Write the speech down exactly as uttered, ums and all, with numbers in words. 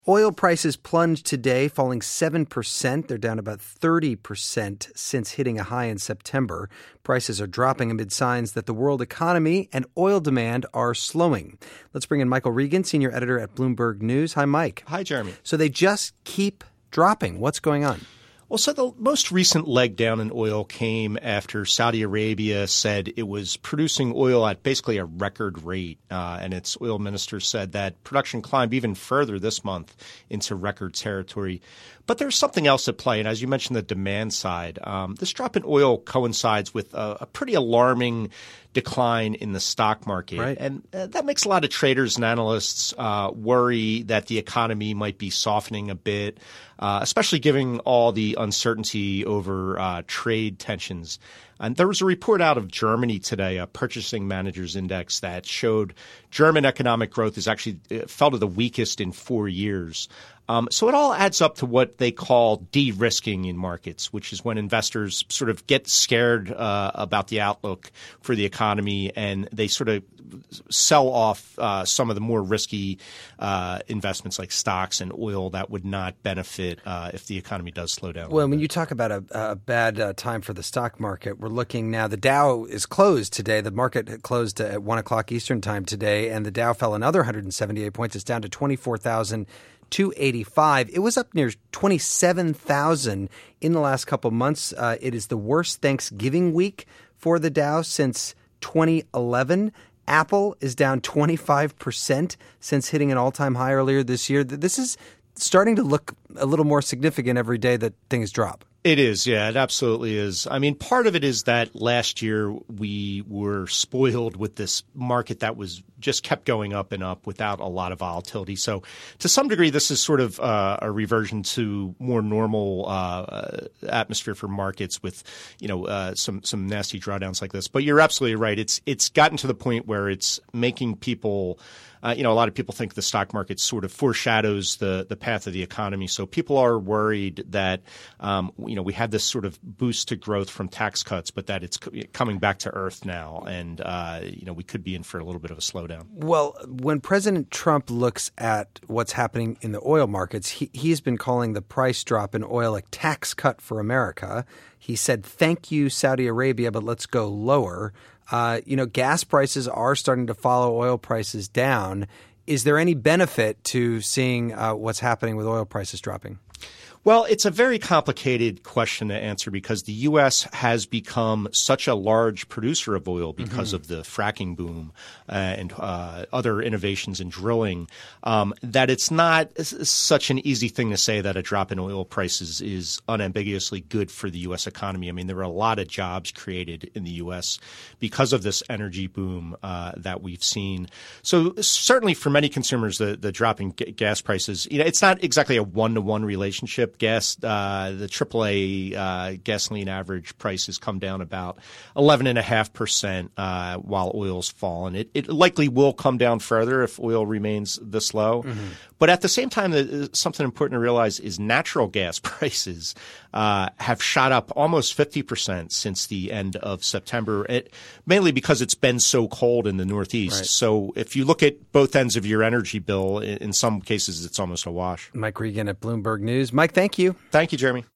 Oil prices plunged today, falling seven percent. They're down about thirty percent since hitting a high in September. Prices are dropping amid signs that the world economy and oil demand are slowing. Let's bring in Michael Regan, senior editor at Bloomberg News. Hi, Mike. Hi, Jeremy. So they just keep dropping. What's going on? Well, so the most recent leg down in oil came after Saudi Arabia said it was producing oil at basically a record rate. Uh, and its oil minister said that production climbed even further this month into record territory. But there's something else at play. And as you mentioned, the demand side, um, this drop in oil coincides with a, a pretty alarming decline in the stock market. Right. And uh, that makes a lot of traders and analysts uh, worry that the economy might be softening a bit, uh, especially given all the uncertainty over uh, trade tensions. And there was a report out of Germany today, a purchasing managers index that showed German economic growth is actually – fell to the weakest in four years. Um, so it all adds up to what they call de-risking in markets, which is when investors sort of get scared uh, about the outlook for the economy and they sort of sell off uh, some of the more risky uh, investments like stocks and oil that would not benefit uh, if the economy does slow down. Well, when you talk about a, a bad uh, time for the stock market, we're looking now. The Dow is closed today. The market closed at one o'clock Eastern time today, and the Dow fell another one hundred seventy-eight points. It's down to twenty-four thousand two hundred eighty-five. It was up near twenty-seven thousand in the last couple of months. Uh, it is the worst Thanksgiving week for the Dow since twenty eleven. Apple is down twenty-five percent since hitting an all-time high earlier this year. This is starting to look a little more significant every day that things drop. It is, yeah, it absolutely is. I mean, part of it is that last year we were spoiled with this market that was just kept going up and up without a lot of volatility. So to some degree, this is sort of uh, a reversion to more normal uh, atmosphere for markets with, you know, uh, some some nasty drawdowns like this. But you're absolutely right. It's it's gotten to the point where it's making people Uh, you know, a lot of people think the stock market sort of foreshadows the the path of the economy. So people are worried that, um, you know, we had this sort of boost to growth from tax cuts, but that it's co- coming back to earth now. And, uh, you know, we could be in for a little bit of a slowdown. Well, when President Trump looks at what's happening in the oil markets, he, he's been calling the price drop in oil a tax cut for America. He said, thank you, Saudi Arabia, but let's go lower. Uh, you know, gas prices are starting to follow oil prices down. Is there any benefit to seeing uh, what's happening with oil prices dropping? Well, it's a very complicated question to answer because the U S has become such a large producer of oil because mm-hmm. of the fracking boom uh, and uh, other innovations in drilling um, that it's not such an easy thing to say that a drop in oil prices is unambiguously good for the U S economy. I mean, there are a lot of jobs created in the U S because of this energy boom uh, that we've seen. So certainly for many consumers, the, the drop in g- gas prices, you know, it's not exactly a one-to-one relationship. Gas, uh, the triple A uh, gasoline average price has come down about eleven point five percent uh, while oil's fallen. It, it likely will come down further if oil remains this low. Mm-hmm. But at the same time, the, something important to realize is natural gas prices uh, have shot up almost fifty percent since the end of September, it, mainly because it's been so cold in the Northeast. Right. So if you look at both ends of your energy bill, in, in some cases, it's almost a wash. Mike Regan at Bloomberg News. Mike, thank you. Thank you, Jeremy.